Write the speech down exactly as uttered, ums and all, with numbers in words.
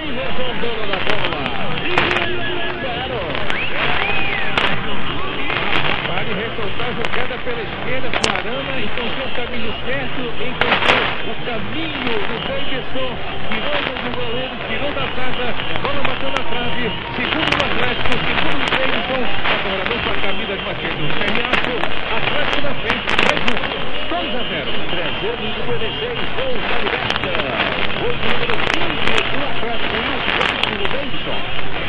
Davidson, dono da bola. Zero. Vale ressaltar a jogada pela esquerda com a Arana. Encontrou o caminho certo. Encontrou o caminho do Davidson. Tirou do goleiro, tirou da zaga. Bola bateu na trave. Segundo o Atlético, segundo o Davidson. Agora vamos para a camisa de basquete. Ferreaço, Atlético na frente. Mais um. dois a zero. trezentos e cinquenta e seis gols da Liberta. Gol número quinze do Atlético e o Davidson.